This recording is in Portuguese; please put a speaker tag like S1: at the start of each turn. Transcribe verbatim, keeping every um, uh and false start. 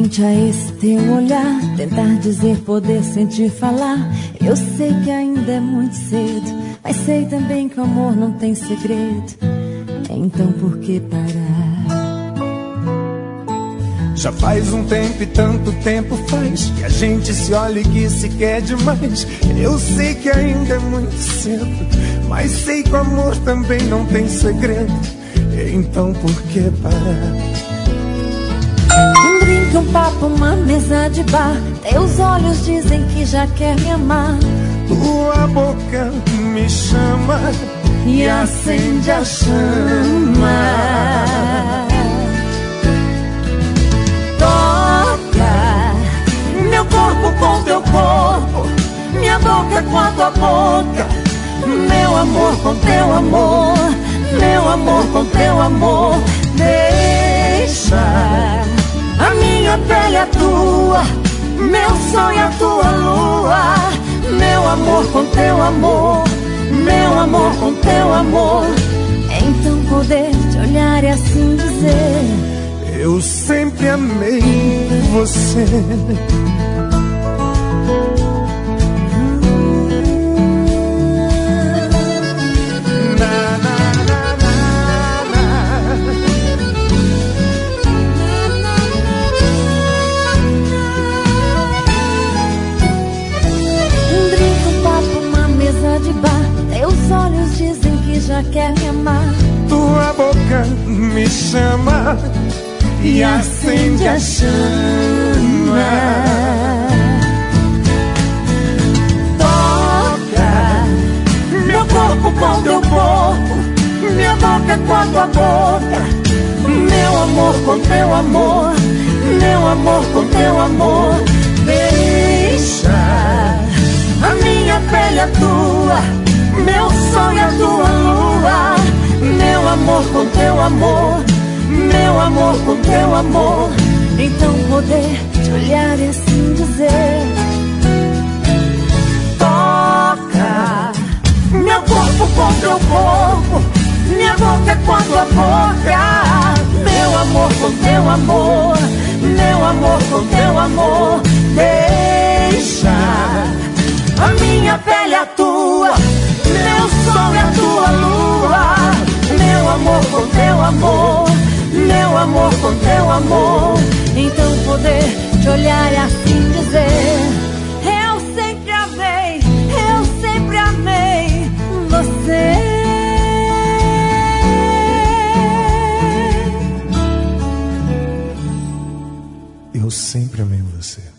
S1: frente a esse teu olhar, tentar dizer, poder sentir, falar. Eu sei que ainda é muito cedo, mas sei também que o amor não tem segredo. Então por que parar?
S2: Já faz um tempo e tanto tempo faz que a gente se olha e que se quer demais. Eu sei que ainda é muito cedo, mas sei que o amor também não tem segredo. Então por que parar?
S1: Um drink, um papo, uma mesa de bar. Teus olhos dizem que já quer me amar.
S2: Tua boca me chama
S1: e acende a chama. Toca meu corpo com teu corpo, minha boca com a tua boca. Meu amor com teu amor, meu amor com teu amor. Deixa a minha pele a tua, meu sol e a tua lua. Meu amor com teu amor, meu amor com teu amor. Então poder te olhar e assim dizer:
S2: eu sempre amei você.
S1: Teus olhos dizem que já quer me amar.
S2: Tua boca me chama e acende a chama.
S1: Toca meu corpo com teu corpo, minha boca com a tua boca. Meu amor com teu amor, meu amor com teu amor. Deixa a minha pele a tua, meu sol e a tua lua. Meu amor com teu amor, meu amor com teu amor. Então poder te olhar e assim dizer: toca meu corpo com teu corpo, minha boca com a tua boca. Meu amor com teu amor, meu amor com teu amor. Deixa a minha pele a tua, meu sol e a tua lua. Meu amor com teu amor, meu amor com teu amor. Então poder te olhar e assim dizer: eu sempre amei, eu sempre amei você.
S2: Eu sempre amei você.